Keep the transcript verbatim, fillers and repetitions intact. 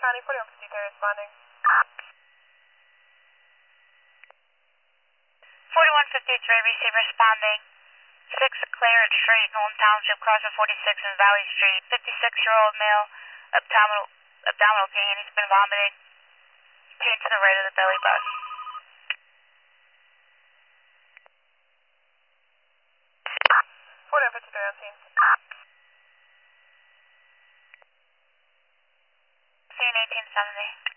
County, forty-one fifty-three responding. forty-one fifty-three, receive responding. six Clarence Street, Nolan Township, crossing forty-six and Valley Street. fifty-six-year-old male, abdominal, abdominal pain. He's been vomiting. Pain to the right of the belly button. forty-one fifty-three on scene. Scene eighteen seventy.